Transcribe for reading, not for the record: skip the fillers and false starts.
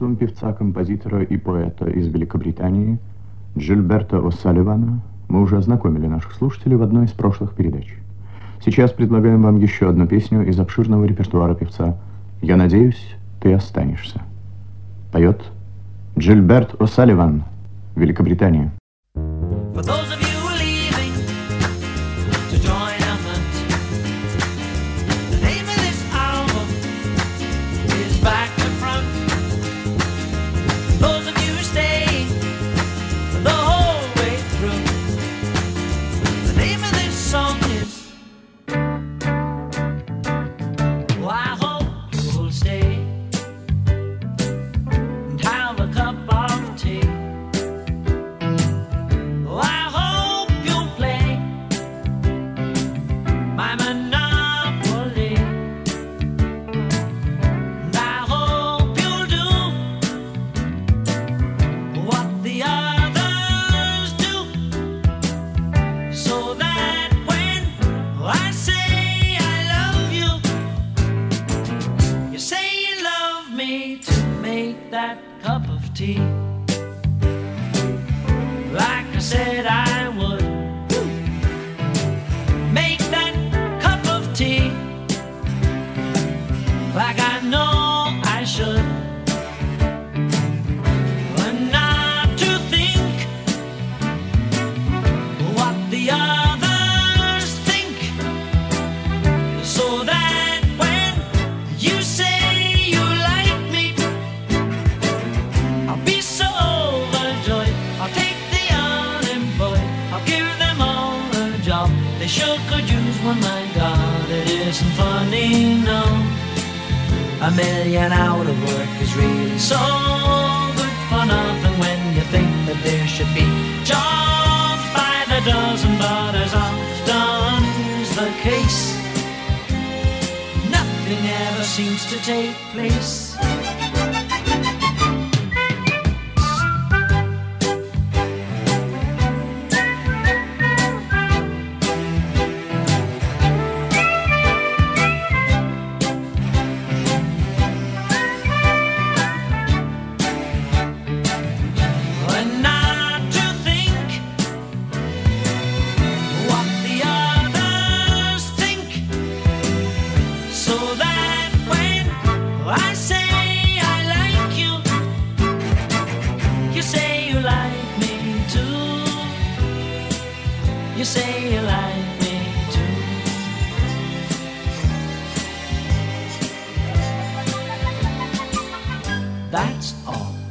творчеством певца, композитора и поэта из Великобритании Джильберта О'Салливана мы уже ознакомили наших слушателей в одной из прошлых передач. Сейчас предлагаем вам еще одну песню из обширного репертуара певца «Я надеюсь, ты останешься». Поет Джильберт О'Салливан, Великобритания. That cup of tea, like I said I would. Make that cup of tea, like I know I should. But not to think what the others think, so that when you say they sure could use one, my God, it isn't funny, no. A million out of work is really so good for nothing when you think that there should be jobs by the dozen, but as often is the case, nothing ever seems to take place. You say you like me too. That's all.